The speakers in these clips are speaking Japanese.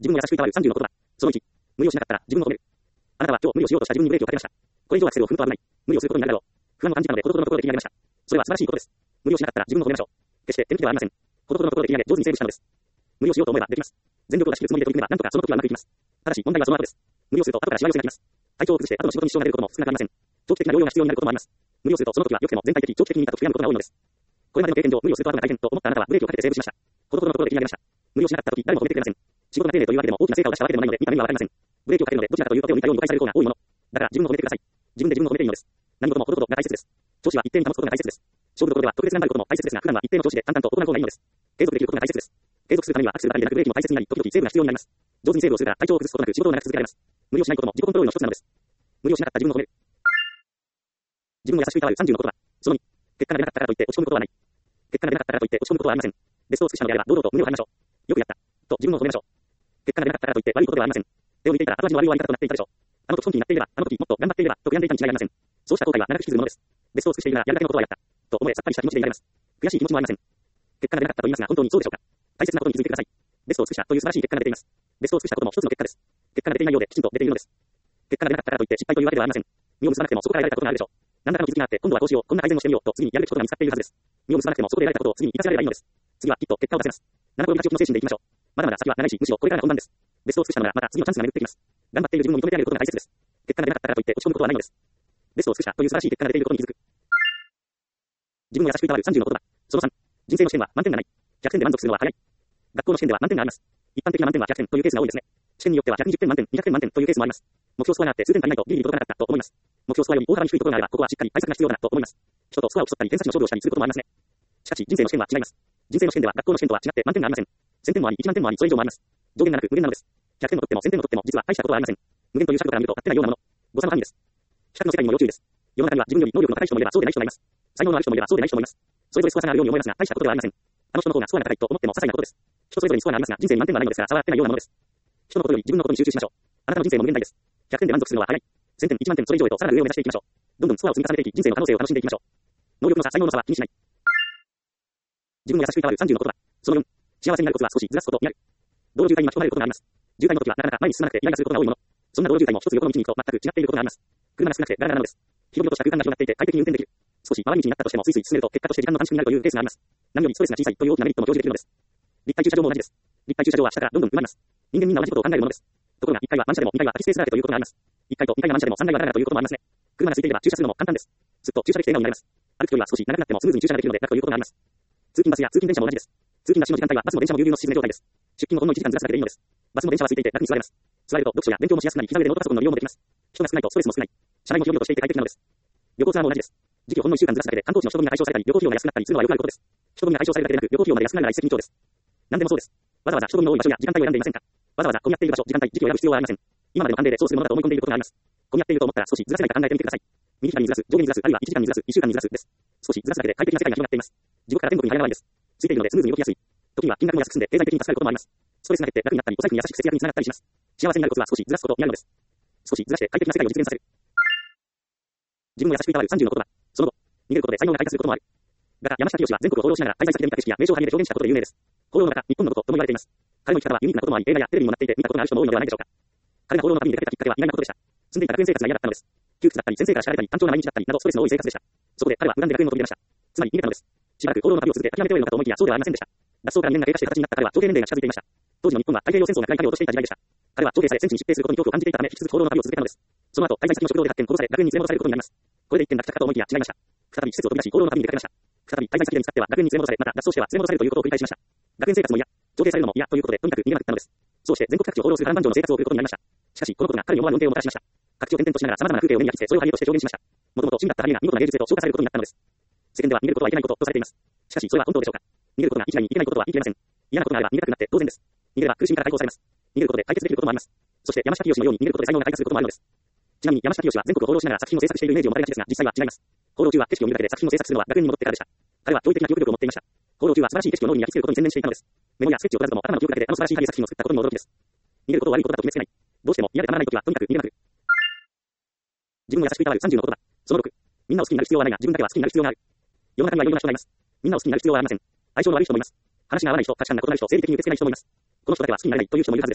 自分を優しくいたわる30の言葉。その1、無理をしなかったら自分を褒める。あなたは今日無理をしようとした自分にブレーキをかけました。これ以上アクセルを踏むと危ない。無理をすることになるだろう。不安を感じたので、ほどほどのところで切り上げました。それは素晴らしいことです。無理をしなかったら自分を褒めましょう。決して手抜きではありません。ほどほどのところで切り上げ、上手にセーブしたのです。無理をしようと思えばできます。全力を出し切るつもりで取り組めば、なんとかその時はうまくいきます。ただし、問題はその後です。無理をすると後からしわ寄せがきます。体調を崩して後の仕事に支障が出ることも少なくありません。長期的な療養が必要になることもあります。無理をするとその時は良くても全体的、長期的に見たと悔やむことが多いのです。これまでの経験上、無理をすると後が大変と思ったあなたはブレーキをかけてセーブしました。ほどほどのところで切り上げました。無理をしなかった時、誰も褒めてくれません。仕事が丁寧というわけでも大きな成果を出したわけでもないので、見た目にはわかりません。ブレーキをかけるので、どちらかというと手を抜いたように誤解される方が多いもの。だから自分を褒めてください。自分で自分を褒めていいのです。何事もほどほどが大切です。調子は一定に保つことが大切です。勝負どころでは特別頑張ることも大切ですが、普段は一定の調子で淡々と行う方がいいのです。継続できることが大切です。継続するためにはアクセルばかりでなくブレーキも大切になり、時々セーブが必要になります。上手にセーブをするから体調を崩すことなく仕事を長く続けられます。無理をしないことも自己コントロールの一つなのです。無理をしなかった自分を褒める。自分を優しくいたわる30の言葉。その2、結果が出なかったからといって落ち込むことはない。結果が出なかったからといって落ち込むことはありません。ベストを尽くしたのであれば堂々と胸を張りましょう。よくやったと自分を褒めましょう。結果が出なかったからといって悪いことではありません。手を抜いていたら後味の悪い終わり方となっていたでしょう。あの時本気になっていれば、あの時もっと頑張っていればと悔やんでいたに違いありません。そうした後悔は長く引きずるものです。ベストを尽くしているならやりたいことはやったと思えさっぱりした気持ちでいられます。悔しい気持ちもありません。結果が出なかったと言いますが本当にそうでしょうか。大切なことに気づいてください。ベストを尽くしたという素晴らしい結果が出ています。ベストを尽くしたことも一つの結果です。結果が出ていないようできちんと出ているのです。結果が出なかったからといって失敗というわけではありません。身を結ばなくてもそこから得られたことがあるでしょう。何らかの気づきがあって今度はこうしよう、こんな改善をしてみようと次にやるべきことが見つかっているはずです。身を結ばなくてもそこで得られたことを次に活かせられればいいのです。次はきっと結果を出せます。七転び八起きの精神でいきましょう。まだまだ先は長いし、むしろこれからが本番です。ベストを尽くしたのならまた次のチャンスが巡ってきます。頑張っている自分を認めてあげることが大切です。結果が出なかったからといって落ち込むことはないのです。ベストを尽くしたという素晴らしい結果が出ていることに気づく。自分を優しくいたわる30の言葉。その3、人生の視点は満点がない。100点で満足するのは早い。学校の試験では満点があります。一般的な満点は100点というケースが多いですね。試験によっては120点満点、200点満点というケースもあります。目標スコアがあって数点足りないとギリギリ届かなかったと思います。目標スコアより大幅に低いところがあれば、ここはしっかり対策が必要だなと思います。人とスコアを競ったり、偏差値の勝負をしたりすることもありますね。しかし、人生の試験は違います。人生の試験では学校の試験とは違って満点がありません。1000点もあり、1万点もあり、それ以上もあります。上限がなく無限なのです。100点を取っても1000点を取っても実は大したことはありません。無限という尺度から見ると勝手なようなもの。誤差の範囲です。比較の世界にも要注意です。世の中には自分より能力の高い人もいればそうでない人もいます。才能のある人もいればそうでない人もいます。それぞれスコア差があるように思いますが、大したことではありません。あの人の方がスコアが高いと思っても些細なことです。人それぞれにスコアがありますが、人生に満点はないのですから差はあってないようなものです。人のことより自分のことに集中しましょう。あなたの人生も無限大です。100点で満足するのは早い。1000点、1万点、それ以上へとさらなる上を目指していきましょう。どんどんスコアを積み重ねていき、人生の可能性を楽しんでいきましょう。能力の差、才能の差は気にしない。自分を優しくいたわる30の言葉。その4、幸せになるコツは少しずらすことにある。道路渋滞に巻き込まれることがあります。渋滞の時はなかなか前に進まなくてイライラすることが多いもの。そんな道路渋滞も一つ横の道にと全く違っていることがあります。車が少なくてガラガラなのです。広々とした空間が広がっていて快適に運転できる。少し回り道になったとしてもスイスイ進めると結果として時間の短縮になるというケースがあります。何よりストレスが小さいという大きなメリットも享受できるのです。立体駐車場も同じです。立体駐車場は下からどんどん埋まります。人間みんな同じことを考えるものです。ところが1階は満車でも2階は空きスペースだらけということがあります。1階と2階が満車でも3階はだらだらということもありますね。車が空いていれば駐車するのも簡単です。ずっと駐車できて笑顔になります。歩く距離は少し長くなってもスムーズに駐車ができるので楽ということがあります。通勤バスや通勤電車も同じです。通勤ラッシュの時間帯はバスも電車も有流の沈め状態です。出勤をほんの1時間ずらすだけでいいのです。バスも電車は空いていて楽に座れます。座れると読書や勉強もしやすくなり、膝上でノートパソコンの利用もできます。人が少ないとストレスも少ない。車内も広々としていて快適なのです。旅行ツアーも同じです。時期をほんの1週間ずらすだけで観光地の人混みが解消されたり、旅行費用が安くなったりするのはよくあることです。人混みが解消されるだけでなく、旅行費用まで安くなるなら一石二鳥です。何でもそうです。わざわざ人混みの多い場所や時間帯を選んでいませんか？わざわざ混み合っている場所、時間帯、時期を選ぶ必要はありません。今までの慣例でそうするものだと思い込んでいることがあります。混み合っていると思ったら少しずらせないか考えてみてください。右左にずらす、上下にずらす、あるいは1時間にずらす、1週間にずらすです。少しずらすだけで快適な世界が広がっています。地獄から天国に入らないです。ついているのでスムーズに動きやすい。時には金額も安く済んで経済的に助かることもあります。ストレスが減って楽になったり、お財布に優しく節約につながったりします。幸せになるコツは少しずらすことにあるのです。少しずらして快適な世界を実現させる。自分を優しくいたわる30の言葉。その後、逃げることで才能が開花することもある。画家山下清は全国を放浪しながら滞在先で見た景色や名所を羽で表現したことで有名です。放浪の中、日本のこととも言われています。彼の生き方はユニークなこともあり、映画やテレビにもなっていて見たことがある人も多いのではないでしょうか。彼が放浪の旅に出かけたきっかけは意外なことでした。住んでいた学園生活が嫌だったのです。窮屈だったり、先生から叱られたり、単調な毎日だったりなどストレスの多い生活でした。そこで彼は無断で学園を飛び出ました。つまり逃げたのです。しばらく放浪の旅を続け諦めてはいるのかと思いきやそうではありませんでした。脱走から2年が経過して形になった彼は徴兵年齢が近づいていました。当時の日本は太平洋戦争が暗い影を落としていた時代でした。彼は徴兵され戦地に疾病することに恐怖を感じていたため引き続き放浪の旅を続けたのです。その後滞在先の食堂で発見殺され学園に連れ戻されることになります。これで一点落着かと思いきや違いました。再び施設を飛び出し放浪の旅に出かけました。再び滞在先で見つかっては学園に連れ戻されまた脱走しては連れ戻されるということを繰り返しました。学園生活も嫌、徴兵されるのも嫌ということでとにかく逃げまくったのです。そうして全国各地を放浪する波乱万丈の生活を送ることになりました。しかしこのことが彼に思わぬ恩恵をもたらしました。各地を転々としながら様々な風景を目に焼き付けそれを羽として表現しました。もともと趣味だった羽が見事な芸術へと昇華されることになったのです。世間では逃げることはいけないこととされています。しかしそれは本当でしょうか。逃げることが一概にいけないことは言い切れません。嫌なことがあれば逃げたくなって当然です。逃げれば苦しみから解放されます。逃げることで解決できることもあります。そして山下清のように逃げることで才能が開花することもあるのです。ちなみに山下清は全国を放浪しながら作品を制作しているイメージを持たれがちですが実際は違います。放浪中は景色を見るだけで作品を制作するのは学園に戻ってからでした。彼は驚異的な記憶力を持っていました。放浪中は素晴らしい景色を脳裏に焼き付けることに専念していたのです。メモやスケッチを取らずとも頭の記憶だけであの素晴らしい作品を作ったことにも驚きです。逃げることを悪いことだと決めつけない。どうしても嫌でたまらないときはとにかく逃げまくる。自分を優しくいたわる30の言葉。その6、みんなを好きになる必要はないが自分だけは好きになる必要がある。世の中にはいろんな人がいます。みんなを好きになる必要はありません。相性の悪い人もいます。話が合わない人、価値観が異なる人、生理的に受け付けない人もいます。この人だけは好きになれないという人もいるはずです。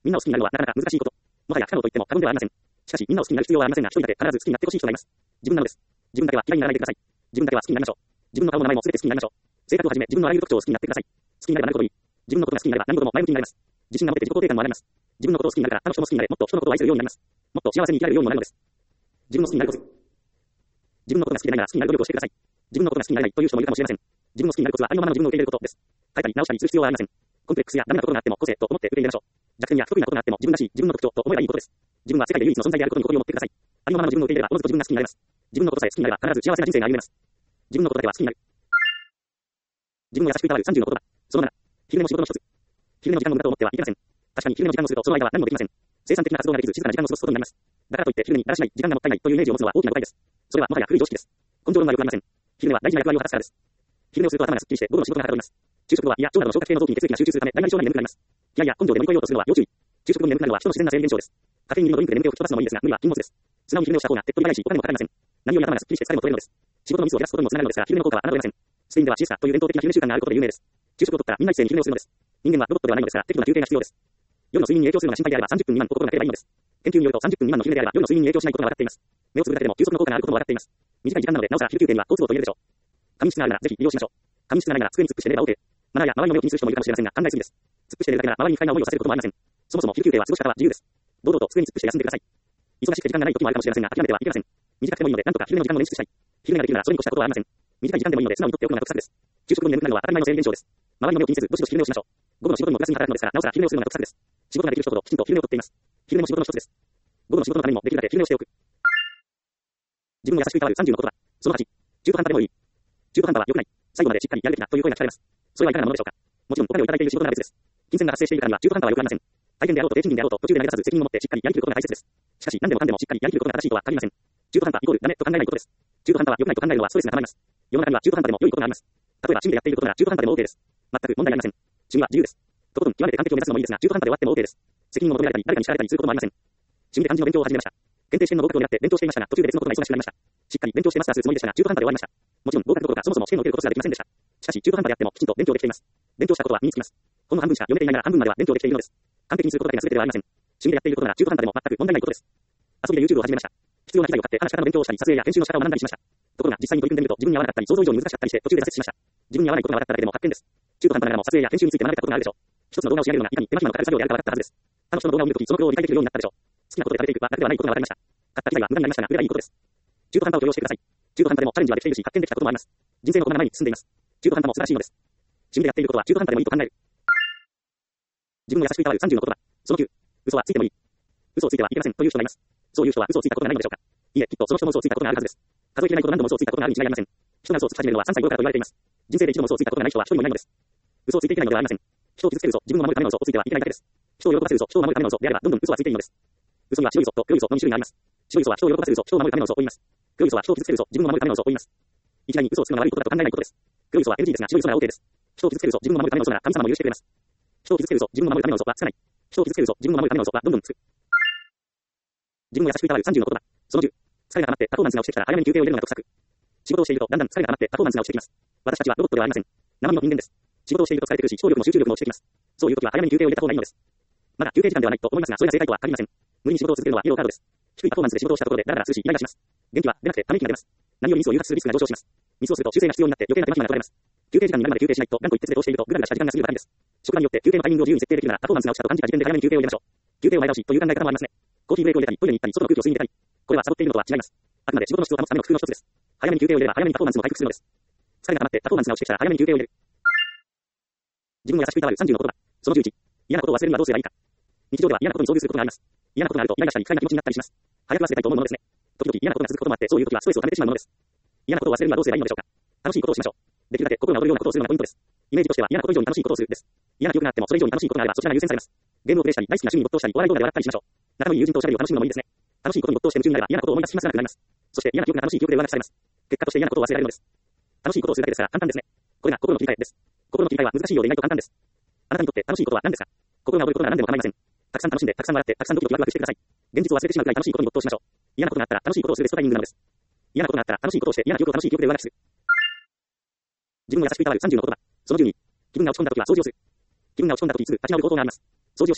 みんなを好きになるのはなかなか難しいこと。もはや不可能と言っても過言ではありません。しかし、みんなを好きになる必要はありませんが、一人だけ必ず好きになってほしい人がいます。自分なのです。自分だけは嫌いにならないでください。自分だけは好きになりましょう。自分の顔も名前も全て好きになりましょう。性格をはじめ自分のあらゆる特徴を好きになってください。好きになればなるほどいい。自分のことが好きになれば何事も前向きになれます。自信が持って自己肯定感も上がります。自分のことを好きになるから他の人も好きになれ、もっと人のことを愛するようになります。もっと幸せに生きられるようにもなるのです。自分の好きになるコツ。自分のことが好きでないなら好きになる努力をしてください。自分のことが好きになれないという人もいるかもしれません。自分の好きになるコツはありのままの自分を受け入れることです。変えたり直したりする必要はありません。コンプレックスやダメなことがあっても個性と思って受け入れましょう。弱点や不得意なことがあっても自分らしい自分の特徴と思えばいいことです。自分は世界で唯一の存在であることに誇りを持ってください。ありのままの自分を受け入れればおのずと自分が好きになれます。自分のことさえ好きになれば必ず幸せな人生が歩めます。自分のことだけは好きになる。自分を優しくいたわる30の言葉。その7。昼寝も仕事の一つ。昼寝の時間の無駄と思ってはいけません。確かに昼寝の時間をするとその間は何もできません。生産的な活動ができず静かな時間を過ごすことになります。だからといって昼寝にだらしない時間がもったいないというイメージを持つのは大きな誤解です。それはもはや古い常識です。根性論はよくありません。昼寝は大事な役割を果たすからです。昼寝をすると頭がすっきりして午後の仕事がはかどります。昼食後はいや腸などの消化系の臓器に血液が集中するため大なり小なり眠くなります。気合や根性で乗り越えようとするのは要注意。昼食後に眠くなるのは人の自然な生理現象です。カフェイン入りのドリンクで眠気を吹き飛ばすのもいいですが無理は禁物です。素直に昼寝をした方が手っ取り早いしお金もかかりません。何より頭がすっきりして疲れも取れるのです。仕事のミスを減らすことにもつながるのですが昼寝の効果は侮れません。スペインではシエスタという伝統的な昼寝習慣があることで有名です。昼食をとったらみんな一斉に昼寝をするのです。人間はロボットではないのですから適度な休憩が必要です。夜の睡眠に影響するのが心配であれば30分未満の心がければいいのです。研究によると30分未満の昼寝であれば夜の睡眠に影響しないことが分かっています。目をつぶるだけでも休息の効果があることも分かっています。短い時間なのでなおさら昼休憩には好都合と言えるでしょう。仮眠室があるならぜひ利用しましょう。仮眠室がないなら机に突っ伏して寝れば OK。マナーや周りの目を気にする人もいるかもしれませんが考えすぎです。突っ伏して寝るだけなら周りに不快な思いをさせることもありません。そもそも昼休憩は過ごし方は自由です。堂々と机に突っ伏して休んでください。忙しくて時間がない時もあるかもしれませんが諦めてはいけません。短くてもいいのでなんとか昼寝の時間を捻出したい。昼寝ができるならそれに越したことはありません。短い時間でもいいので素直にとっておくのが得策です。昼食後に眠くなるのは当たり前の生理現象です。周りの目を気にせずどしどし昼寝をしましょう。午後の仕事にもプラスに働くのですからなおさら昼寝をするのが得策です。仕事ができる人ほどきちんと昼寝をとっています。昼寝も仕事の一つです。午後の仕事のためにもできるだけ昼寝をしておく。自分を優しくいたわる30の言葉。その8。中途半端でもいい。中途半端は良くない。最後までしっかりやるべきだという声が聞かれます。それはいかがなものでしょうか。もちろんお金をいただいている仕事なら別です。金銭が発生しているからには中途半端は良くありません。大変であろうと低賃金であろうと途中で投げ出さず責任を持ってしっかりやりきることが大切です。しかし何でもかんでもしっかりやりきることが正しいとは限りません。中途半端イコールダメと考えないことです。中途半端は良くないと考えるのはストレスが溜まります。世の中には中途半端でも良いことがあります。例えば趣味でやっていることなら中途半端でも OK です。全く問題ありません。趣味は自由です。とことん極めて完璧を目指すのもいいですが中途半端で終わっても OK です。責任を求められたり誰かに叱られたりすることもありません。趣味で漢字の勉強を始めました。検定試験の合格を狙って勉強していましたが途中で別のことが忙しくなりました。しっかり勉強してマスターするつもりでしたが中途半端で終わりました。もちろん合格どころかそもそも試験を受けることすらできませんでした。しかし中途半端であってもきちんと勉強できています。勉強したことは身につきます。ほんの半分しか読めていないなら半分までは勉強できているのです。完璧にすることだけが全てではありません。趣味でやっていることなら中途半端でも全く問題ないことです。遊びで YouTube を始めました。必要な機材を買って話し方の勉強をしたり撮影や編集の仕方を学んだりしました。ところが実際に取り組んでみると自分に合わなかったり想像以上に難しかったりして途中で挫折しました。自分に合わないことが分かっただけでも発見です。中途半端ながらも撮影や編集について学べたことがあるでしょう。一つの動画を仕上げるのがいかに手間暇のかかる作業であるか分かったはずです。他の人の動画を見るときその苦労を理解できるようになったでしょう。好きなことで食べていくはだけではないことが分かりました。買った機材は無駄になりましたが、売ればいいことです。中途半端を許容してください。中途半端でもチャレンジはできているし、発見できたこともあります。人生のこのままに進んでいます。中途半端も素晴らしいのです。趣味でやっていることは中途半端でもいいと考える。自分を優しくいたわる30の言葉。その9。嘘はついてもいい。嘘をついてはいけませんという人がいます。そういう人は嘘をついたことがないのでしょうか。いえ、きっとその人も嘘をついたことがあるはずです。数えきれないほど何度も嘘をついたことがあるに違いありません。人が嘘をつき始めるのは3歳頃からと言われています。人生で一度も嘘をついたことがない人は一人もいないのです。嘘をついていけないのではありません。人を傷つける嘘、自分を守るための嘘をついてはいけないだけです。人を喜ばせる嘘、人を守るための嘘であればどんどん嘘はついていいのです。嘘には白い嘘と黒い嘘の2種類があります。白い嘘は人を喜ばせる嘘、人を守るための嘘を言います。黒い嘘は人を傷つける嘘、自分を守るための嘘を言います。一概に嘘をつくのが悪いことだと考えないことです。黒い嘘は NG ですが白い嘘なら OK です。人を傷つける嘘、自分を守るための嘘なら神様も許してくれます。人を傷つける嘘、自分を守るための嘘はつかない。人を傷つける嘘、自分を守るための嘘はどんどんつく。自分を優しくいたわる30の言葉。その10。疲れが溜まってパフォーマンスが落ちてきたら早めに休憩を入れるのが得策。仕事をしているとだんだん疲れが溜まってパフォーマンスが落ちてきます。私たちはロボットではありません。生身の人間です。仕事をしていると疲れてくるし、聴力も集中力も落ちてきます。そういう時は早めに休憩を入れた方がいいのです。まだ休憩時間ではないと思いますが、それが正解とは限りません。無理に仕事を続けるのはイエローカードです。低いパフォーマンスで仕事をしたところでダラダラするしイライラします。元気は出なくてため息が出ます。何よりミスを誘発するリスクが上昇します。ミスをすると修正が必要になって余計な手間暇が取られます。休憩時間になるまで休憩しないと頑固一徹で通しているとグラグラした時間が過ぎるパターンです。職場によって休憩のタイミングを自由に設定できるならパフォーマンスが落ちたと感じた時点で早めに休憩を入れましょう。休憩を前倒しという考え方もありますね。コーヒーブレイクを入れたりトイレに行ったり外の空気を吸いに入れたり。これはサボっているのとは違います。あくまで仕事の質を保つための工夫の一つです。早めに休憩を入れれば早めにパフォーマンスも回復するのです。疲れが溜まってパフォーマンスが落ちてきたら早めに休憩を入れる。自分を優しくいたわる30の言葉。その11。嫌なことを忘れるにはどうすればいいか。日常では嫌なことに遭遇することがあります。嫌なことがあるとイライラしたり不快な気持ちになったりします。早く忘れたいと思うものですね。時々嫌なことが続くこともあってそういう時はストレスを溜めてしまうものです。嫌なことを忘れるにはどうすればいいのでしょうか。楽しいことをしましょう。できるだけ心が躍るようなことをするのがポイントです。イメージとしては嫌なこと以上に楽しいことをするです。嫌な記憶があってもそれ以上に楽しいことがあればそちらが優先されます。ゲームをプレイしたり大好きな趣味に没頭したりお笑い動画で笑ったりしましょう。仲のいい友人とおしゃべりを楽しむのもいいですね。楽しいことに没頭して夢中になれば嫌なことを思い出しますがなくなります。そして嫌な記憶が楽しい記憶で上書きされます。結果として嫌なことを忘れられるのです。楽しいことをするだけですから簡単ですね。これが心の切り替えです。心の切り替えは難しいようで意外と簡単です。あなたにとって楽しいことは何ですか。心が躍ることなら何でも構いません。たくさん楽しんでたくさん笑ってたくさんドキドキワクワクしてください。現実を忘れてしまうくらい楽しいことに没頭しましょう。嫌なことがあったら楽しいことをするベストタイミングなのです。嫌なことがあったら楽しいことをして嫌な記憶を楽しい記憶で上書きする。自分を優しくいたわる30の言葉。その12。気分が落ち込んだ時は掃除をする。気分が落ち込んだ時にすぐ立ち直る方法があります。掃除をしましょう。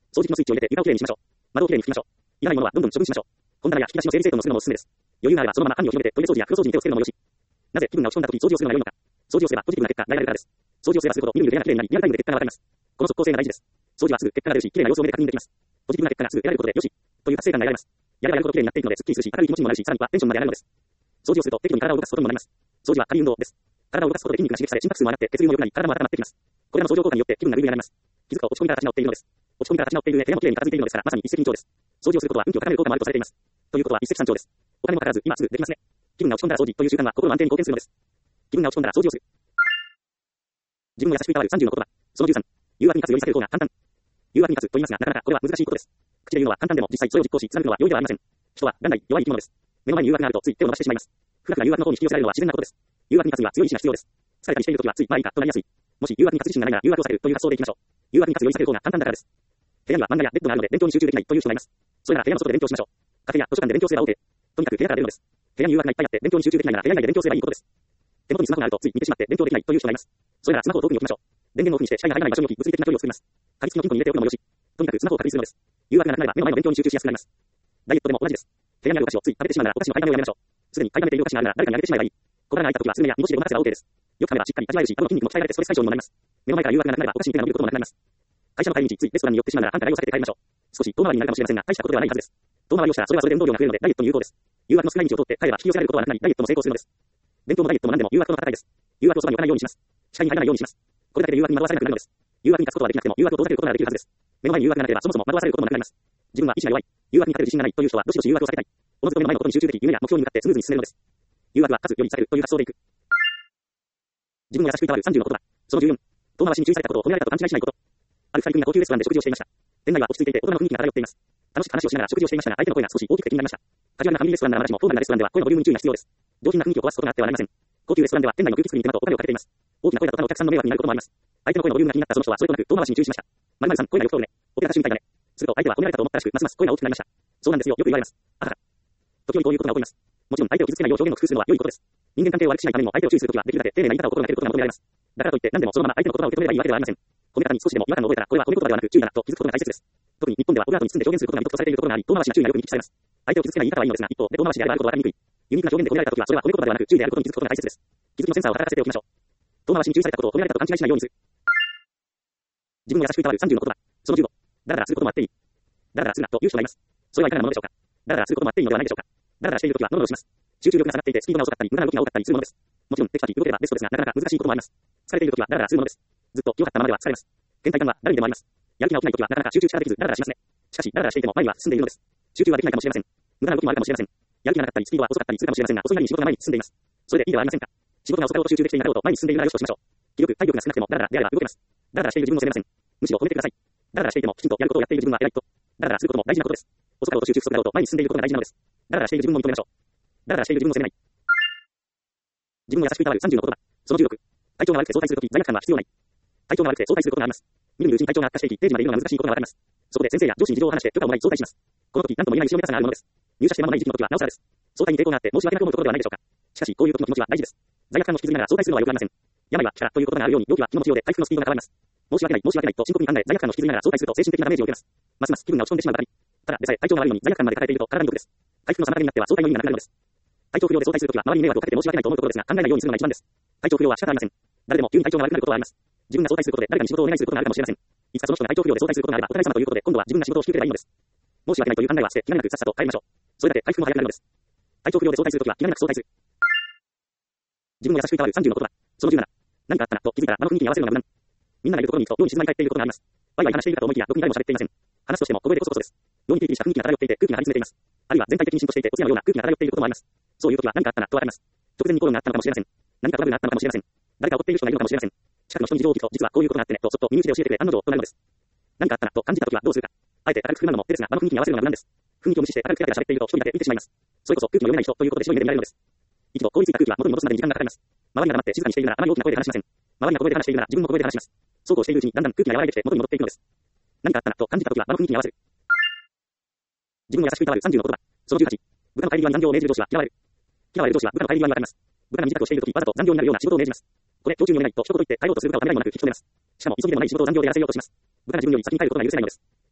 掃除機のスイッチを入れて床をきれいにしましょう。窓をきれいに拭きましょう。いらないものはどんどん処分しましょう。本棚や引き出しの整理整頓のするのもおすすめです。余裕があればそのまま管理を広げてトイレ掃除や風呂掃除に手をつけるのもよし。なぜ気分が落ち込んだ時掃除をするのが良いのか。掃除をすればポジティブな結果が得られるからです。掃除をすればするほどみるみる部屋がきれいになり、リアルタイムで結果がわかります。この即効性が大事です。掃除はすぐ結果が出るし、きれいな様子を目で確認できます。ポジティブな結果がすぐ得られることでよし、という達成感が得られます。やればやるほどきれいになっていくので、すっきりするし、明るい気持ちにもなるし、さらにはテンションまで上がるのです。掃除をすると適度に体を動かすことにもなります。掃除は軽い運動です。体を動かすことで筋肉が刺激され、心拍数も上がって血流も良くなり、体も温まってきます。これらの相乗効果によって気分が緩み上がります。気づくと落ち込みが立ち直っているのです。落ち込みが立ち直っている上、部屋もきれいに片付いているのですから、まさに一石二鳥です。掃除をすることは運気を高める効果もあるとされています。ということは一石三鳥です。お金もかからず、今すぐできますね。気分が落ち込んだら掃除という習慣は心の安定に貢献するのです。気分が落ち込んだら掃除をする。自分を優しくいたわる30の言葉。その13。誘惑に勝つより避ける方が簡単。誘惑に勝つと言いますが、なかなかこれは難しいことです。口で言うのは簡単でも、実際それを実行し、貫くのは容易ではありません。人は元来弱い生き物です。目の前に誘惑があるとつい手を伸ばしてしまいます。不楽な誘惑の方に引き寄せられるのは自然なことです。誘惑に勝つには強い意志が必要です。疲れたりしているときはついまあいいかとなりやすい。もし誘惑に勝つ自信がないなら誘惑を避けるという発想でいきましょう。誘惑に勝つより避ける方が簡単だからです。部屋には漫画やベッドがあるので勉強に集中できないという人がいます。それなら部屋の外で勉強しましょう。カフェや図書館で勉強すれば OK。とにかく部屋から出るのです。部屋に誘惑がいっぱいあって勉強に集中できないなら部屋以外で勉強すればいいことです。手元にスマホがあるとつい見てしまって勉強できないという人がいます。それならスマホを遠くに置きましょう。電源をオフにして視界が入らない場所に置き物理的な距離を作ります。鍵付きの金庫に入れておくのもよし。とにかくスマホを隔離するのです。誘惑がなくなれば目の前の勉強に集中しやすくなります。ダイエットでも同じです。部屋にあるお菓子をつい食べてしまうならお菓子の買いだめをやめましょう。すでに買いだめているお菓子があるなら誰かにあげてしまえばいい。小腹が空いた時はすぐや煮干しでごまかせば OK です。よく噛めばしっかり味わえるし、顎の筋肉も鍛えられてストレス解消にもなります。目の前から誘惑がなくなればお菓子に手が伸びることもなくなります。会社の帰り道ついレストランに寄ってしまうなら繁華街を避けて帰りましょう。少し遠回りになるかもしれませんが大したことではないはずです。遠回りをしたらそれはそれで運動量が増えるのでダイエットに有効です。誘惑の少ない道を通って帰れば引き寄せられることはなくなりダイエットも成功するのです。勉強もダイエットも何でも誘惑との戦いです。誘惑をそばに置かないようにします。視界に入らないようにします。これだけで誘惑に惑わされなくなるのです。誘惑に勝つことはできなくても誘惑を遠ざけることができるはずです。目の前に誘惑がなければそもそも惑わされることもなくなります。自分は意志が弱い。誘惑に勝てる自信がないという人はどしどし誘惑を避けたい。おのずと目の前のことに集中でき、夢や目標に向かってスムーズに進めるのです。誘惑は勝つより避けるという発想でいく。自分を優しくいたわる30の言葉。その14。遠回しに注意されたことを褒められたと勘違いしないこと。ある二人組が高級レストランで食事をしていました。店内は落ち着いていて大人の雰囲気が漂っています。楽しく話をしながら食事をしていましたが、相手の声が少し大きくて気になりました。カジュアルなファミリーレストランならまだしもフォーマルなレストランでは声のボリュームに注意が必要です。上品な雰囲気を壊すことがあってはなりません。高級レストランでは店内の空気作りに手間とお金をかけています。大きな声だと他のお客さんの迷惑になることもあります。相手の声のボリュームが気になったその人はそれとなく遠回しに注意しました。〇〇さん、声がよく通るね。オペラ歌手みたいだね。すると相手は褒められたと思ったらしく、ますます声が大きくなりました。そうなんですよ、よく言われます。あはは。時折こういうことが起こります。もちろん相手を傷つけないよう表現を工夫するのは良いことです。人間関係を悪くしないためにも相手を注意するときはできるだけ丁寧な言い方を心がけることが求められます。だからといって何でもそのまま相手の言葉を受け止めればいいわけではありません。褒め方に少しでも違和感を覚えたらこれは褒め言葉ではなく注意だなと気づくことが大切です。特に日本ではオブラートに包んで表現することが美徳とされているところがあり、遠回しな注意がよく見聞きされます。相手を傷つけない言い方はいいのですが、一方で遠回しであればあるほどわかりにくい。ユニークな表現で褒められたときはそれは褒め言葉ではなく注意であることに気づくことが大切です。気づきのセンサーを働かせておきましょう。遠回しに注意されたことを褒められたと勘違いしないようにする。自分を優しくいたわる30の言葉。その15。だらだらすることもあっていい。だらだらするなという人がいます。それはいかがなものでしょうか。だらだらすることもあっていいのではないでしょうか。だらだらしているときはノロノロします。集中力が下がっていてスピードが遅かったり無駄な動きが多かったりするものです。もちろんテキパキ動ければベストですが、なかなか難しいこともあります。疲れているときはダラダラするものです。ずっと良かったままでは疲れます。倦怠感は誰にでもあります。やる気が起きないときはなかなか集中力ができずダラダラしますね。しかしダラダラしていても前には進んでいるのです。集中はできないかもしれません。無駄な動きもあるかもしれません。やる気がなかったりスピードは遅かったりするかもしれませんが、遅いなりに仕事が前に進んでいます。それでいいではありませんか。仕事が遅かろうと集中できていなかろうと前に進んでいるならよしとしましょう。気力、体力が少なくてもダラダラであれば動けます。ダラダラしている自分を責めません。むしろ褒めてください。ダラダラしていてもきちんとやることをやっている自分は偉いと。ダラダラすることも大事なことです。遅かろうと集中不足だろうと前に進んでいることが大事なのです。ダラダラしている自分も認めましょう。ダラダラしている自分を責めない。自分を優しくいたわる30の言葉。その16。体調が悪くて早退するとき罪悪感は必要ない。体調が悪くて早退することがあります。みるみるうちに体調が悪化していき、定時までいるのが難しいことがわかります。そこで先生や上司に事情を話して許可をもらい早退します。この時何とも言えない後ろめたさがあるものです。入社して間もない時期の時はなおさらです。早退に抵抗があって申し訳なく思うところではないでしょうか。しかしこういう時の気持ちは大事です。罪悪感の引きずりながら早退するのはよくありません。病は気からということがあるように病気は気の持ちようで回復のスピードが変わります。申し訳ない申し訳ないと深刻に考え罪悪感の引きずりながら早退すると精神的なダメージを受けます。ますます気分が落ち込んでしまうばかり。ただでさえ体調が悪いのに罪悪感まで抱えていると体に毒です。回復の妨げになっては早退の意味がなくなるのです。体調不良で早退するときは周りに迷惑をかけて申し訳ないと思うところですが、考えないようにするのが一番です。体調不良は仕方ありません。誰でも急に体調が悪くなることはあります。自分が早退することで誰かに仕事をお願いすることがあるかもしれません。いつかその人が体調不良で早退することがあればお互い様ということで今度は自分が仕事を引き受ければいいのです。申し訳ないという考えは捨て気兼ねなくさっさと帰りましょう。それだけ回復も早くなるのです。体調不良で早退するときは気兼ねなく早退する。自分を優しくいたわる30の言葉。その17。何かあったなと気づいたら場の雰囲気に合わせるのが無難。みんながいるところに行くと妙に静まり返っていることがあります。ワイワイ話しているかと思いきやろくに誰も喋っていません。話すとしても小声でコソコソです。妙にピリピリした雰囲気が漂っていて空気が張り詰めています。あるいは全体的に浸透していてお通夜のような空気が漂っていることもあります。そういう時は何かあったなとわかります。直前にコロナがあったのかもしれません。何かトラブルがあったのかもしれません。誰か怒っている人がいるのかもしれません。近くの人に事情を聞くと実はこういうことがあってねとそっと耳打ちで教えてくれ案の定となるのです。何かあったなと感じた時はどうするか。あえて明るく振るのも手ですが場の雰囲気に合わせるのが無難です。雰囲気を無視して明るくキャラキャラ喋っていると一人だけ見てしまいます。それこそ空気の読めない人ということで白い目で見られるのです。一度凍りついた空気は元に戻すまでに時間がかかります。周りが黙って静かにしているならあまり大きな声で話しません。周りが小声で話しているなら自分も小声で話します。そうこうしているうちにだんだん空気が和らいできて元に戻っていくのです。何かあったなと感じた時は場の雰囲気に合わせる。自分を優しくいたわる30の言葉。その18。部下の帰り際に残業を命じる上司は嫌われる。嫌われる上司は部下の帰り際に分かります。部下が身支度をしている時わざと残業になるような仕事を命じます。これ常駐に読めないと一言言って帰ろうとする部下をためらいもなく引き止めます。しかも急ぎでもない仕事を残業でやらせようとします。部下が自分より先に帰ることが許せないのです。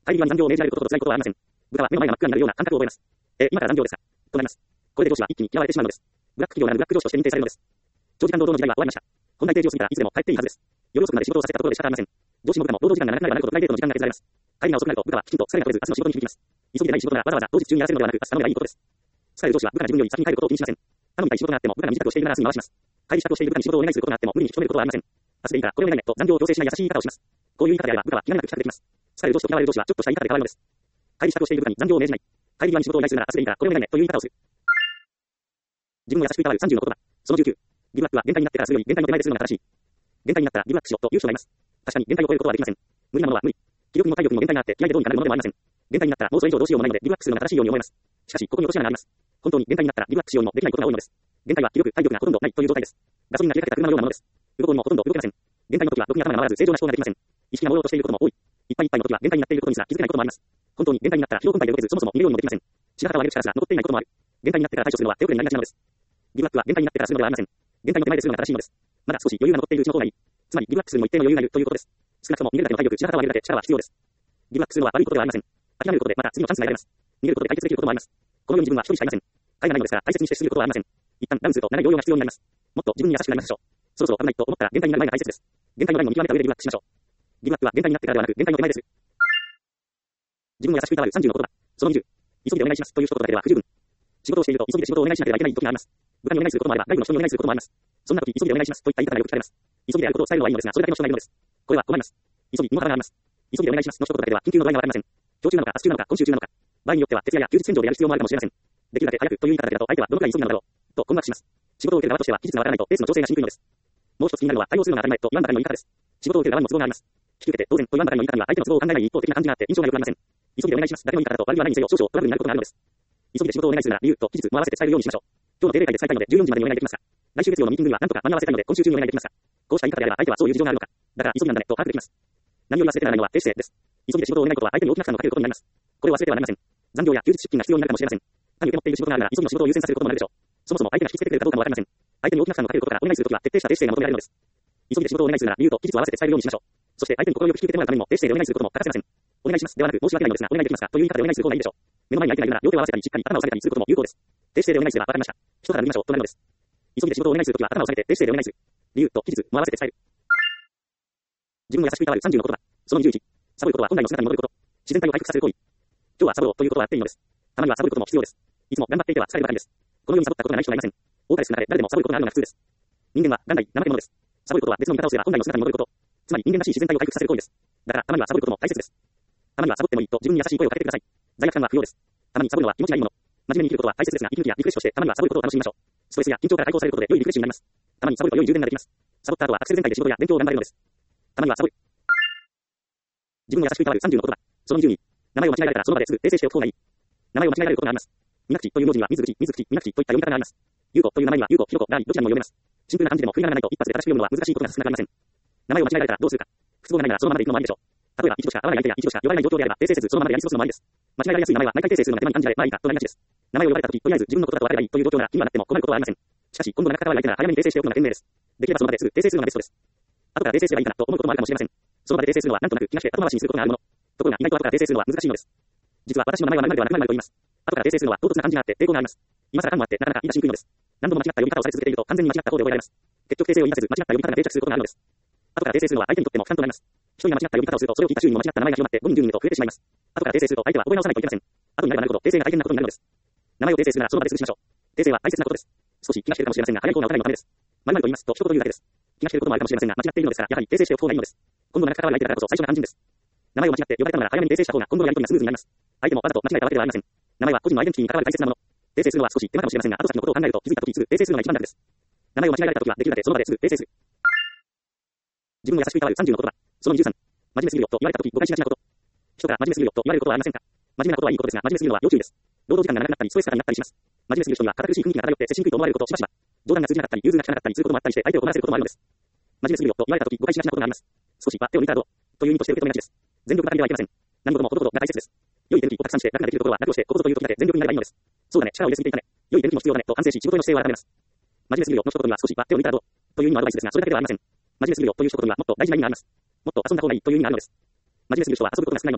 帰り際に残業を命じられることと辛いことはありません。部下は目の前が真っ暗になるような感覚を覚えます。今から残業ですかとなります。これで上司は一気に嫌われてしまうのです。ブラック企業ならブラック上司として認定されるのです。長時間労働の時代は終わりました。本来定時を過ぎたらいつでも帰っていいはずです。夜遅くまで仕事をさせたところで仕方ありません。上司も部下も労働時間が長くなればなるほどプライベートの時間が削られます。帰りが遅くなると部下はきちんと疲れが取れず明日の仕事に響きます。急ぎでない仕事ならわざわざ当日中にやらせるのではなく明日の方がいいことです。使える上司は部下が自分より先に帰ることを気にしません。頼みたい仕事があっても部下が身支度をしているならすぐ回します。帰り支度をしている部下に仕事をお願いすることがあっても無理に引き止めることはありません。明日でいいからこれをお願いねと残業を強制しない優しい言い方をします。こういう言い方であれば部下は気兼ねなく帰宅できます。使える上司と嫌われる上司はちょっとした言い方で変わるのです。帰り支度をしている部下に残業を命じない。帰り際に仕事を依頼するなら明日でいいからこれをお願いねという言い方をする。自分を優しくいたわる30の言葉。その19。ギブアップは限界になってからするより限界の手前でするのが正しい。限界になったらギブアップしろという人がいます。確かに限界を超えることはできません。無理なものは無理。気力にも体力にも限界があって気合でどうにかなるものでもありません。限界になったらもうそれ以上どうしようもないのでギブアップするのが正しいように思えます。しかしここに落とし穴があります。本当に限界になったらギブアップしようにもできないことが多いのです。限界は気力、体力がほとんどないという状態です。ガソリンが切れかけた車のようなものです。動こうにもほとんど動けません。限界の時はろくに頭が回らず正常な思考ができません。意識が朦朧としていることも多い。いっぱいいっぱいの時は限界になっていることにすら気づけないこともあります。本当に限界になったら疲労困憊で動けずそもそも見るようにもできません。白旗を上げる力すら残っていないこともある。限界になってから対処するのは手遅れになりがちなのです。ギブアップは限界になってからするのではありません。限界の手前でするのが正しいのです。まだ少し余裕が残っているうちの方がいい。つまりギブアップするにも一定の余裕がいるということです。少なくとも逃げるだけの体力、白旗を上げるだけ力は必要です。ギブアップするのは悪いことではありません。諦めることでまた次のチャンスが得られます。逃げることで解決できることもあります。この世に自分は一人しかいません。海がないのですから大切にして進むことはありません。一旦ダウンすると長い療養が必要になります。もっと自分に優しくなりましょう。そろそろ危ないと思ったら限界になる前が大切です。限界のラインを見極めた上でギブアップしましょう。ギブアップは限界になってからではなく限界の手前です。自分を優しくいたわる30の言葉。その20。急ぎでお願いしますという一言だけでは不十分。仕事をしていると急ぎで仕事をお願いしなければいけない時があります。部下にお願いすることもあれば外部の人にお願いすることもあります。そんな時急ぎでお願いしますといった言い方がよく聞かれます。急ぎでやることを伝えるのはいいのですがそれだけの人がいるのです。これは困ります。急ぎ身の幅があります。急ぎでお願いしますの一言だけでは緊急の度合いがわかりません。今日中なのか明日中なのか今週中なのか。場合によっては徹夜や休日洗浄でやる必要もあるかもしれません。できるだけ早くという言い方だけだと相手はどのくらい急ぎなのだろうと困惑します。仕事を受ける側としては期日がわからないとペースの調整がしにくいのです。もう一つ気になるのは対応するのが当たり前と言わんばかりの言い方です。仕事を受ける側にも都合があります。引き受けて当然と言わんばかりの言い方には相手の都合を考えない一方的な感じがあって印象が良くなりません。急ぎでお願いしますだけの言い方だと悪気はないにせよ少々トラブルになることがあるのです。急ぎで仕事をお願いするなら理由と期日も合わせて伝えるようにしましょう。今日の定例会で伝えたいので14時までにお願いできますか。来週月曜のミーティングには何とか間に合わせたいので今週中にお願いできますか。こうした言い方であれば相手はそういう事情があるのか。だから急ぎなんだねと把握できます。何より忘れてはならないのは低姿勢です。急ぎで仕事をお願いことは相手に大きな負担をかけることになります。これを忘れてはなりません。残業や休日出勤が必要になるかもしれません。他に受け持っている仕事があるなら急ぎの仕事を優先させることもあるでしょう。そもそも相手が引きつけてくれるかどうかもわかりません。相手に大きな負担をかけることからお願いするときは徹底した低姿勢が求められるのです。急ぎで仕事をお願いするなら理由と期日を合わせて伝えるようにしましょう。そして相手に心よく引き受けてもらうためにも低姿勢でお願いすることも欠かせません。お願いしますではなく申し訳ないのですがお願いできますかという言い方でお願いする方がいいでしょう。目の前に相手がいるなら両手を合わせたりしっかり頭を下げたりすることも有効です。低姿勢でお願いすればわかりました。人から見ましょうとなるのです。急ぎで仕事をお願いするときは頭を下げて低姿勢でお願いする。理由と期日も合わせて伝える。自分を優しくいたわる30の言葉。その21。サボることは本来の姿に戻ること。自然体を回復させる行為。今日はサボろうということはやっていいのです。たまにはサボることも必要です。いつも頑張っていては疲れるばかりです。このようにサボったことがない人がいません。多かれ少なかれ誰でもサボることがあるのが普通です。人間は元来怠け者です。サボることは別の見方をすれば本来の姿に戻ること。つまり人間らしい自然体を回復させる行為です。だからたまにはサボることも大切です。たまにはサボってもいいと自分に優しい声をかけてください。罪悪感は不要です。たまにサボるのは気持ちがいいもの。真面目に生きることは大切ですが息抜きやリフレッシュとしてたまにはサボることを楽しみましょう。ストレスや緊張から解放されることで良いリフレッシュになります。たまにサボると良い充電ができます。サボった後はアクセル全開で仕事や勉強を頑張れるのです。たまにはサボる。自分を優しくいたわる30の言葉。その22。名前を間違えられたらその場ですぐ訂正しておく方がいい。名前を間違えられることがあります。みなくちという名字には水口、水口、みなくちといった読み方があります。ゆうことという名前にはゆうこ、ひろこ、らい、どちらにも読めます。シンプルな漢字でも振り仮名がないと一発で正しく読むのは難しいことが少なくありません。名前を間違えられたらどうするか。不都合がないならそのままでいくのもありでしょう。例えば一度しか会わない相手や一度しか呼ばれない状況であれば訂正せずそのままでやり過ごすのもありです。間違えられやすい名前は毎回訂正するのが手間に感じられまあいいかとなりがちです。名前を呼ばれた時とりあえず自分のことだと分かればいいという状況なら気にはなっても困ることはありません。しかし今度なか関わる相手なら早めに訂正しておくのが賢明です。できればその場ですぐ訂正するのがベストです。後から訂正すればいいかなと思うこともあるかもしれません。その場で訂正するのはなんとなく気がして後回しにすることがあるもの。ところが意外と後から訂正するのは難しいのです。実は私の名前は何々ではなく何々と言います。後から訂正するのは唐突な感じがあって抵抗があります。今更感もあってなかなか言い出しにくいのです。何度も間違った読み方をされ続けていると完全に間違った方で覚えられます。結局訂正を言い出せず間違った読み方が定着することがあるのです。後から訂正するのは相手にとっても負担となります。一人が間違った読み方をするとそれを聞いた周囲にも間違った名前が広まって5人10人と増えてしまいます。後から訂正すると相手は覚え直さないといけません。後になればなるほど訂正が大変なことになるのです。名前を訂正するならその場ですぐしましょう。訂正は大切なことです。少し気がしているかもしれませんが早い方がお互いのためです。前々と言いますと一言言うだけです。気がしていることもあるかもしれませんが間違っているのですからやはり訂正しておく方がいいのです。今度なか関わる相手だからこそ最初が肝心です。名前を間違って呼ばれたのなら早めに訂正した方が今後のやり取りがスムーズになります。相手もわざと間違えたわけではありません。名前は個人のアイデンティティに関わる大切なもの。訂正するのは少し手間かもしれませんが後先のことを考えると気づいた時にすぐ訂正するのが一番楽です。名前を間違えられた時はできるだけその場ですぐ訂正する。自分を優しくいたわる30の言葉。その23。真面目すぎるよと言われた時誤解しがちなこと。人から真面目すぎるよと言われることはありませんか。真面目なことはいいことですが真面目すぎるのは要注意です。労働時間が長くなったりストレスがなったりします。真面目すぎる人には堅苦しい雰囲気が漂って接しにくいと思われることをしばしば。冗談が通じなかったり融通が利かなかったりすることもあったりして相手を困らせることもあるのです。真面目すぎるよと言われた時誤解しがちなことがあります。少しは手を抜いたらどうという意味として受け止めがちです。全力ばかりではいけません。何事もほどほどが大切です。良いエネルギーをたくさんして楽ができるところは楽をしてここぞという時だけ全力になればいいのです。そうだね、力を入れすぎていたね。良いエネルギーも必要だねと反省し仕事への姿勢を改めます。真面目すぎるよの一言には少しは手を抜いたらどうという意味のアドバイスですがそれだけではありません。真面目すぎるよという一言にはもっと大事な意味があります。もっと遊んだ方がいいという意味があるのです。真面目すぎる人は遊ぶことが少ないのです。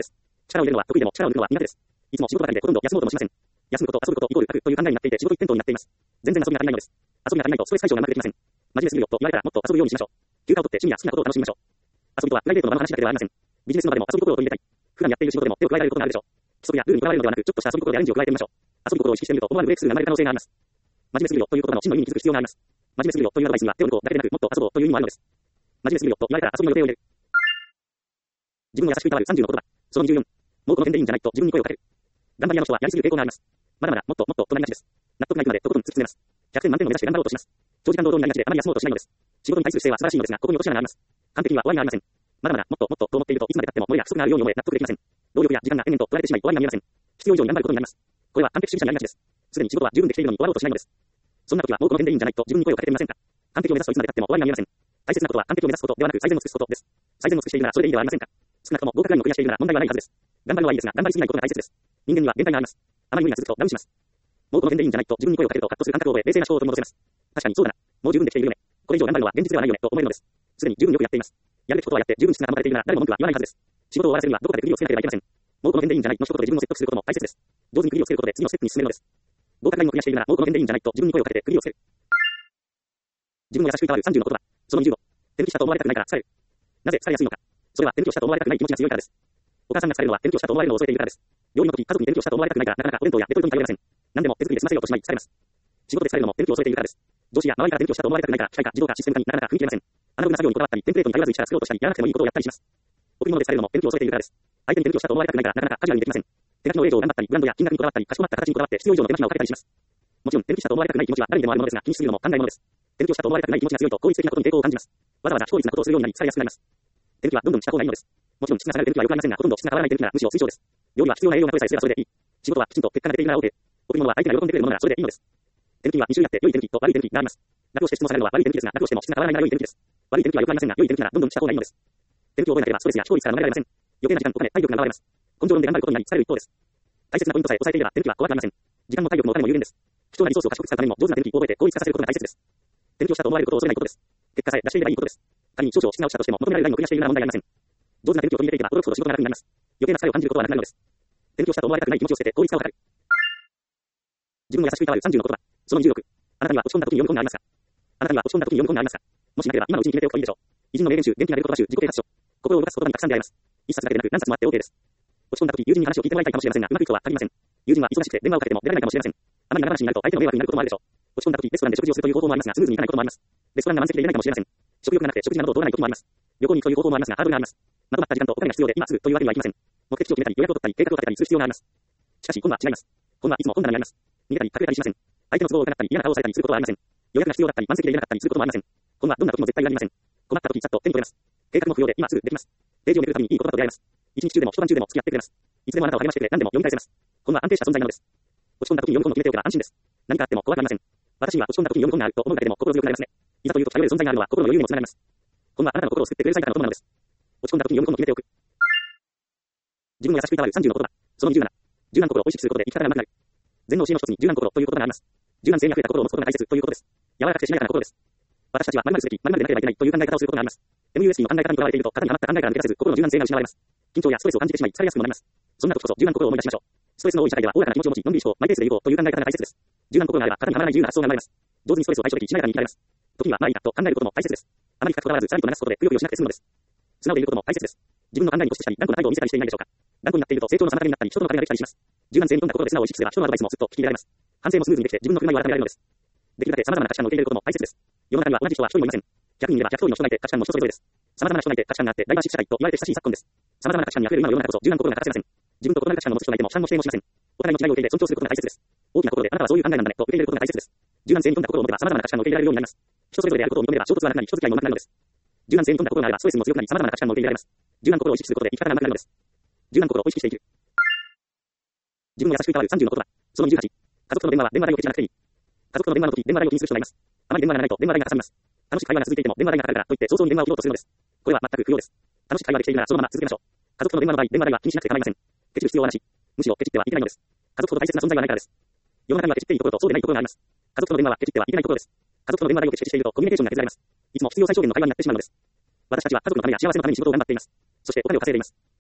力を入れるのは得意でも力を抜くのは苦手です。いつも仕事ばかりでほとんど休もうともしません。休むこと、遊ぶことイコール楽という考えになっていて仕事一辺倒になっています。全然遊びが足りないのです。遊びが足りないとストレス解消がうまくできません。真面目すぎるよと言われたらもっと遊ぶようにしましょう。休暇を取って趣味や好きなことを楽しみましょう。遊びとはプライベートの場の話だけではありません。ビジネスの場でも遊び心を取り入れたい。普段やっている仕事でも手を加えられることがあるでしょう。規則やルールにとらわれるのではなく、ちょっとした遊び心でアレンジを加えてみましょう。遊び心を意識してみると思わぬブレイクスルーが生まれる可能性があります。真面目すぎるよという言葉の真の意味に気づく必要があります。真面目すぎるよというアドバイスには手を抜こうだけでなく、もっと遊ぼうという意味もあるのです。真面目すぎるよと言われたら遊びの予定を入れる。自分を優しくいたわる30の言葉。その24。もうこの点でいいんじゃないと自分に声をかける。頑張り屋の人はやりすぎる傾向があります。まだまだもっともっととなりがちです。納得がいくまでとことん突き詰めます。100点満点を目指して頑張ろうとします。長時間労働になりがちであまり休もうとしないのです。仕事に対する姿勢は素晴らしいのですが、ここに落とし穴があります。完璧には終わりがありません。まだまだもっともっとと思っているといつまで経っても漏れや不足があるように思え納得できません。労力や時間が延々と取られてしまい終わりが見えません。必要以上に頑張ることになります。これは完璧主義者になりがちです。すでに仕事は十分できているのに終わろうとしないのです。そんな時はもうこの点でいいんじゃないと自分に声をかけてみませんか。完璧を目指すといつまで経っても終わりが見えません。大切なことは完璧を目指すことではなく最善を尽くすことです。最善を尽くしているならそれでいいではありませんか。少なくとも合格ラインをクリアしているなら問題はないはずです。頑張るのはいいですが、頑張りすぎないことが大切です。人間には限界があります。あまり無理が続くとダウンします。もうこの点でいいんじゃないと自分に声をかけるとカッとする感覚を覚え、冷静な思考を取り戻せます。確かにそうだな。もう十分できているよね。これ以上頑張るのは現実ではないよねと思えるのです。すでに十分よくやっています。やるべきことはやって十分質が保たれているなら誰も文句は言わないはずです。仕事を終わらせるにはどこかで区切りをつけなければいけません。もうこの点でいいんじゃないの一言で自分を説得することも大切です。上手に区切りをつけることで次のステップに進めるのです。合格ラインをクリアしているならもうこの点でいいんじゃないと自分に声をかけて区切りをつける。自分を優しくいたわる30の言葉。その25。手抜きしたと思われたくないから疲れる。なぜ疲れやすいのか。それは手抜きをしたと思われたくない気持ちが強いからです。お母さんが疲れるのは手抜きをしたと思われるのを恐れているからです。料理の時、家族に手抜きをしたと思われたくないからなかなかお弁当やレトルトに頼れません。何でも手作りで済ませようとしまい疲れます。仕事で疲れるのも手抜きを恐れているからです。上司や周りから手抜きをしたと思われたくないから機械か自動かシステムかになかなか踏み切れません。アナログな作業にこだわったり、テンプレートに頼らず一から作ろうとしたり、やらなくてもいいことをやったりします。贈り物で疲れるのも手抜きを恐れているからです。相手に手抜きをしたと思われたくないからなかなかカジュアルにできません。手書きの例状を頑張ったり、ブランドや金額にこだわったり、かしこまった形にこだわって必要以上の手間暇をかけたりします。もちろん手抜きしたと思われたくない気持ちは誰にでもあるものですが、気にしすぎるのも考えものです。手抜きをしたと思われたくない気持ちが強いと効率的なことに抵抗を感じます。わざわざ非効率なことをするようになり疲れやすくなります。手抜きはどんどんした方がいいのです。もちろん質が下がる手抜きは良くありませんが、ほとんど質が変わらない手抜きならむしろ推奨です。料理は必要な栄養が取れさえすればそれでいい。仕事はきちんと結果が出ているなら OK。贈り物は相手が喜んでくれるものならそれでいいのです。手抜きは2種類あって良い手抜きと悪い手抜きがあります。楽をして質問されるのは悪い手抜きですが、楽をしても質が変わらないなら良い手抜きです。悪い手抜きは良くありませんが、良い手抜きならどんどんした方がいいのです。手抜きを覚えなければストレスや非効率から逃れられません。余計な時間、お金、体力が奪われます。根性論で頑張ることになり疲れる一方です。大切なポイントさえ抑えていれば手抜きは怖くありません。時間も体力もお金も有限です。貴重なリソースを賢く使うためにも上手な手抜きを覚えて効率化させることが大切です。手抜きをしたと思われることを恐れないことです。結果さえ出していればいいことです。仮に少々質が落ちたとしても求められるラインをクリアしているなら問題ありません。上手な手抜きを取り入れていけば驚くほど仕事が楽になります。余計な疲れを感じることはなくなるのです。手抜きをしたと思われたくない気持ちを捨てて効率化を図る。自分を優しくいたわる30の言葉。その26。あなたには落ち込んだ時に読む本がありますか。あなたには落ち込んだ時に読む本がありますか。もしなければ今のうちに決めておくといいでしょう。偉人の名言集、元気なれる言葉集、自己啓発書。心を動かす言葉にたくさん出会えます。一冊だけでなく何冊もあって OK です。落ち込んだ時、友人に話を聞いてもらいたいかもしれませんが、うまくいくとは限りません。友人は忙しくて電話をかけても出られないかもしれません。あまり長話になると相手の迷惑になることもあるでしょう。落ち込んだ時、レストランで食事をするという方法もありますが、スムーズにいかないこともあります。レストランが満席でいれないかもしれません。食欲がなくて食事などと通らないこともあります。旅行に行くという方法もありますが、ハードルがあります。まとまった時間とお金が必要で、今すぐというわけにはいきません。目的地を決めたり、予約を取ったり、計画を立てたりする必要があります。しかし、本は違います。本はいつも本棚にあります。逃げたり、隠れたりしません。相手の都合を疑ったり、嫌な顔をされたりすることはありません。予約が必要だったり、満席でいれなかったりすることもありません。本はどんな時も絶対にありません。困った時、さっと手に取れます。計画も不要で、今すぐできます。ページをめくるたびにいい言葉と出会えます。一日中でも一晩中でも付き合ってくれます。いつでもあなたを励ましてくれ、何でも読み返せます。本は安定した存在なのです。落ち込んだ時に読む本を決めておけば安心です。何かあっても怖くありません。私には落ち込んだ時に読む本があると思うだけでも心強くなりますね。いざというと頼れる存在があるのは心の余裕にもつながります。本はあなたの心を救ってくれる最たるの友なのです。落ち込んだ時に読む本を決めておく。自分を優しくいたわる30の言葉。その27。柔軟心を意識することで生き方が上手くなる。禅の教えの一つに柔軟心という言葉があります。柔軟性に溢れた心を持つことが大切ということです。柔らかくてしなやかな心です。私たちは〇〇すべき、〇〇でなければいけないという考え方をすることがあります。MUST の考え方にとらわれていると、型にはまった考えから抜け出せず、心の柔軟性が失われます。緊張やストレスを感じてしまい、疲れやすくもなります。そんな時こそ柔軟心を思い出しましょう。ストレスの多い社会では、おおらかな気持ちを持ち、のんびりしよう、マイペースでいこうという考え方が大切です。柔軟心があれば、型にはまらない自由な発想が生まれます。上手にストレスを解消でき、しなやかに生きられます。時には、まあいいかと考えることも大切です。あまり深くこだわらず、さらりと流すことで、くよくよしなくて済むのです。素直でいることも大切です。自分の考えに固執したり、頑固な態度を見せたりしていないでしょうか。頑固になっていると、成長の妨げになったり、人との壁ができたりします。柔軟性に富んだ心で素直を意識すれば、人のアドバイスもすっと聞き入れられます。反省もスムーズにできて、自分の振る舞いを改められるのです。できるだけ様々な価値観を受け入れることも大切です。世の中には同じ人は一人もいません。100人いれば100通りの人がいて価値観も人それぞれです。様々な人がいて価値観があって、ダイバーシティ社会と言われて親しい昨今です。様々な価値観に溢れる今の世の中こそ柔軟心が欠かせません。自分と異なる価値観を持つ人がいても、負担も否定もしません。お互いの違いを受け入れ尊重することが大切です。大きな心であなたはそういう考えなんだねと受け入れることが大切です。柔軟性に富んだ心を持てば様々な価値観を受け入れられるようになります。人それぞれであることを認めれば衝突はなくなり、人付き合いもなくなるのです。柔軟性に富んだ心があればストレスも強くなり、様々な価値観も受け入れられます。柔軟心を意識することで生き方が上手くなるのです。柔軟心を意識していく。自分を優しくいたわる30の言葉。その28。家族との電話は電話代をケチらなくていい。家族との電話の時、電話代を気にする人がいます。あまり電話がないと電話代がかさみます。楽しく会話が続いていても電話代がかかるからといって早々に電話を切ろうとするのです。これは全く不要です。楽しく会話できているならそのまま続けましょう。家族との電話の場合、電話代は気にしなくて構いません。ケチる必要はなし。むしろケチってはいけないのです。家族ほど大切な存在はないからです。世の中にはケチっていいところとそうでないところがあります。家族との電話はケチってはいけないところです。家族との電話代をケチしているとコミュニケーションが崩れます。いつも必要最小限の会話になってしまうのです。私たちは家族のためや幸せのために仕事を頑張っています。そしてお金を稼いでいます。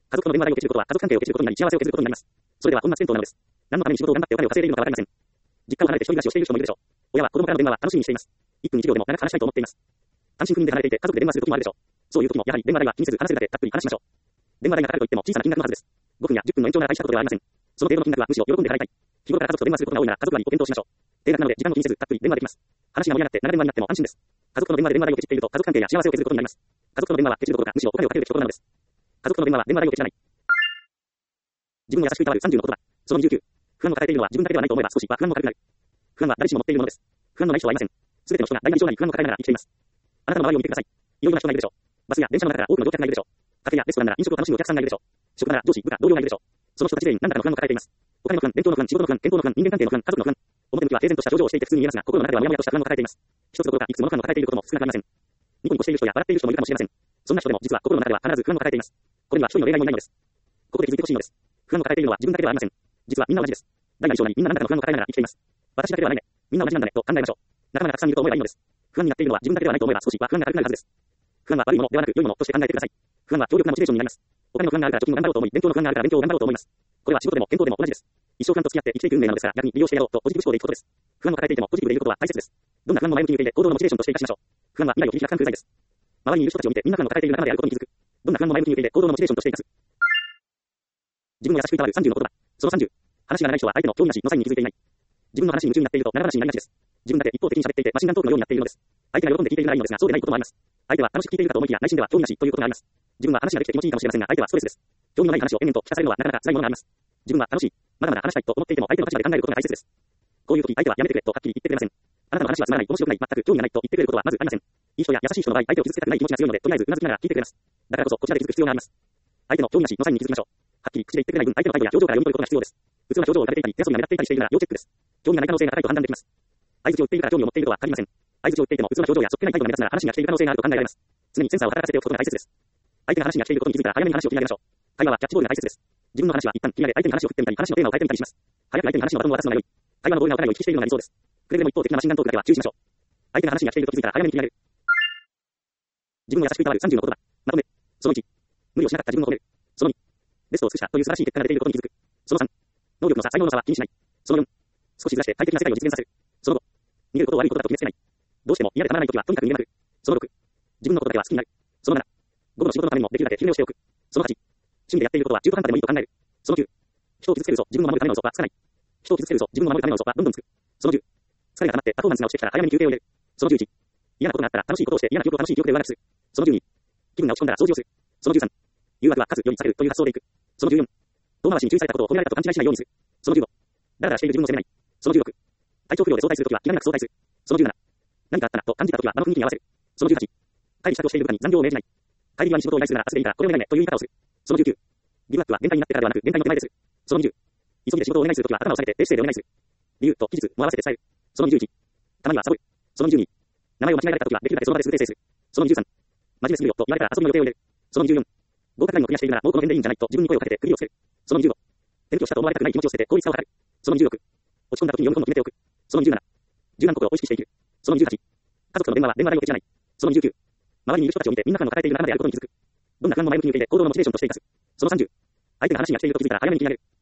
家族との電話代をケチることは家族関係をケチることになり幸せを削ることになります。それでは本末転倒なのです。何のために仕事を頑張ってお金を稼いでいるのかわかりません。実家を離れて一人暮らしをしている人もいるでしょう。親は子供からの電話は楽しみにしています。1分1秒でも長く話したいと思っています。単身赴任で離れていて家族で電話する時もあるでしょう。そういう時もやはり電話代は気にせず話せるだけたっぷり話しましょう。電話代がかかるといっても小さな金額のはずです。5分や10分の延長なら大したことではありません。その程度の金額はむしろ喜んで払いたい。日頃から家族と電話することが多いなら家族割を検討しましょう。定額なので時間を気にせずたっぷり電話できます。話が盛り上がって長電話になっても安心です。家族との電話で電話代をケチっていると家族関係や幸せを削ることになります。家族との電話はケチるどころかむしろお金をかけるべきことなのです。家族との電話は電話代をケチらない。自分を優しくいたわる30の言葉。その29。不安を抱えているのは自分だけではないと思えば少しは不安も軽くなる。不安は誰しも持っているものです。不安のない人はいません。すべての人が大なり小なり不安を抱えながら生きています。あなたの周りを見てください。いろいろな人がいるでしょう。バスや電車の中から多くの乗客がいるでしょう。カフェやレストランなら飲食を楽しむお客さんがいるでしょう。職場なら上司、部下、同僚がいるでしょう。その人たち全員何らかの不安を抱えています。お金の不安、勉強の不安、仕事の不安、健康の不安、人間関係の不安、家族の不安。表向きは平然とした表情をしていて普通に見えますが、心の中ではモヤモヤとした不安を抱えています。一つどころかいくつもの不安を抱えていることも少なくありません。ニコニコしている人や笑っている人もいるかもしれません。そんな人でも実は心の中では必ず不安を抱えています。これには一人の例外もいないのです。ここで気づいてほしいのです。不安を抱えているのは自分だけではありません。実はみんな同じです。大なり小なりみんな何らかの不安を抱えながら生きています。私だけではないね。みんな同じなんだねと考えましょう。仲間がたくさんいると思えばいいのです。不安になっているのは自分だけではないと思えば少しは不安が軽くなるはずです。不安は悪いものではなく良いものとして考えてください。不安は強力なモチベーションになります。お金の不安があるから貯金を頑張ろうと思い、勉強の不安があるから勉強を頑張ろうと思います。これは仕事でも健康でも同じです。一生不安と付き合って生きていく運命なのですから、逆に利用してやろうとポジティブ思考でいくことです。不安を抱えていてもポジティブでいることは大切です。どんな不安も前向きに受け入れ、行動のモチベーションとして生かしましょう。不安は未来を切り開く材です。周りにいる人たちを見てみんな不安を抱えている仲間であることに気づく。どんな不安も前向きに受け入れ、行動のモチベーションとして生かす。自分を優しくいたわる30の言葉。その30。話が長い人は相手の興味なしのサインに気づいていない。自分の話に夢中になっていると長話になりがちです。自分だけ一方的に喋っていてマシンガントークのようになっているのです。相手が喜んで聞いているならいいのですが、そうでないこともあります。相手は楽しく聞いているかと思いきや内心では興味なしということがあります。自分は話ができて気持ちいいかもしれませんが、相手はストレスです。興味のない話を延々と聞かされるのはなかなか辛いものがあります。自分は楽しい、まだまだ話したいと思っていても相手の立場で考えることが大切です。こういう時相手はやめてくれとはっきり言ってくれません。あなたの話はつまらない、面白くない、全く興味がないと言ってくれることはまずありません。いい人や優しい人の場合、相手を傷つけたくない気持ちが強いので、とりあえずうなずきながら聞いてくれます。だからこそこちらで気づく必要があります。相手の興味なしのサインに気づきましょう。はっきり口で言ってくれない分、相手の態度や表情から読み取ることが必要です。普通の表情を浮かべていたり、手遊びが目立っていたりしているなら要チェックです。興味がない可能性が高いと判断できます。相槌を打っているから興味を持っているとは限りません。相槌を打っていても普通の表情やそっけない態度が目立つなら話が来ている可能性があると考えられます。常にセンサーを働かせておくことが大切です。相手が話が来ていることに気づいたら早めに話を切り上げましょう。会話はキャッチボールが大切です。自分の話は一旦切り上げ、相手に話を振ってみたり、話のテーマを変えてみたりします。早く相手に話のバトンを渡すのが良い。会話のボールが打たないよう意識しているのが理想です。くれぐれも一方的なマシンガントークだけは注意しましょう。相手が話が来ていると気づいたら早めに切り上げる。自分を優しくいたわる30の言葉。まとめ。その1。無理をしなかった自分を褒める。その2。ベストを尽くしたという素晴らしい結果が出ていることに気づく。その3。能力の差、才能の差は気にしない。その4。少しずらして快適な世界を実現させる。その5。逃げることを悪いことだと決めつけない。どうしても嫌でたまらないときはとにかく逃げまくる。その6。自分のことだけは好きになる。その7。午後の仕事のためにもできるだけ昼寝をしておく。その8。趣味でやっていることは中途半端でもいいと考える。その9。人を傷つけるぞ、自分を守るための嘘はつかない。人を傷つけるぞ、自分を守るための嘘はどんどんつく。その10。疲れが溜まってパフォーマンスが落ちてきたら早めに休憩を入れる。その11。嫌なことがあったら楽しいことをして嫌な記憶を楽しい記憶で上書きする。その12。気分が落ち込んだら掃除をする。その13。誘惑は数より避けるという発想でいく。その14。遠回しに注意されたことを褒められたと勘違いしないようにする。その15。だらだらしている自分を責めない。その16。体調不良で早退するときは気兼ねなく早退する。その17。何かあったなと感じたときは場の雰囲気に合わせる。その18。会議支度をしている部下に残業を命じない。帰り際に仕事を依頼するなら明日でいいからこれを願いねという言い方をする。その19。ギブアップは限界になってからではなく限界の手前でする。その20。急ぎで仕事をお願いするときは頭を下げて低姿勢でお願いする。理由と期日も合わせて伝える。その21。たまにはサボる。その22。名前を間違えられたときはできるだけその場ですぐ訂正する。その23。真面目すぎるよと言われたら遊びの予定を入れる。その24。合格ラインをクリアしているならもうこの点でいいんじゃないと自分に声をかけて首をつける。その25。転居したと思われたくない気持ちを捨てて効率さを図る。その26。落ち込んだときに読むことを決めておく。その27。柔軟なことを意識して生きる。その28。家族との電話は電話代をケチらない。その29。周りにいる人たちを見てみんなが抱えている仲間であることに気づく。どんな不安も前向きに受け入れ行動のモチベーションとして生かす。その30。相手が話が来ていると気づいたら早めに切り上げる。